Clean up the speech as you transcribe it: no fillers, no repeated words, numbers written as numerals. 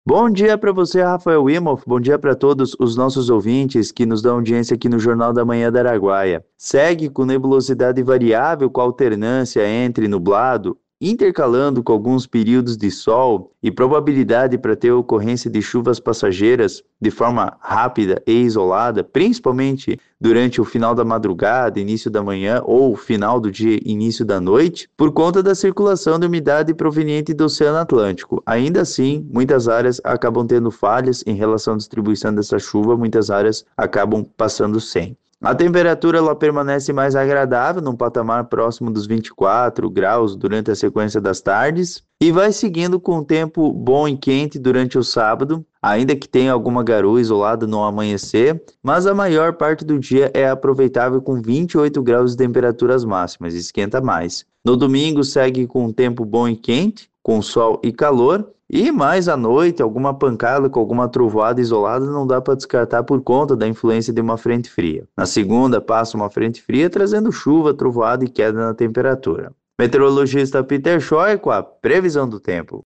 Bom dia para você, Rafael Wimoff. Bom dia para todos os nossos ouvintes que nos dão audiência aqui no Jornal da Manhã da Araguaia. Segue com nebulosidade variável com alternância entre nublado, intercalando com alguns períodos de sol e probabilidade para ter ocorrência de chuvas passageiras de forma rápida e isolada, principalmente durante o final da madrugada, início da manhã ou final do dia, início da noite, por conta da circulação de umidade proveniente do Oceano Atlântico. Ainda assim, muitas áreas acabam tendo falhas em relação à distribuição dessa chuva, muitas áreas acabam passando sem. A temperatura ela permanece mais agradável, num patamar próximo dos 24 graus durante a sequência das tardes, e vai seguindo com um tempo bom e quente durante o sábado, ainda que tenha alguma garoa isolada no amanhecer, mas a maior parte do dia é aproveitável com 28 graus de temperaturas máximas, esquenta mais. No domingo segue com um tempo bom e quente, com sol e calor, e mais à noite, alguma pancada com alguma trovoada isolada não dá para descartar por conta da influência de uma frente fria. Na segunda, passa uma frente fria trazendo chuva, trovoada e queda na temperatura. Meteorologista Peter Scheuer com a previsão do tempo.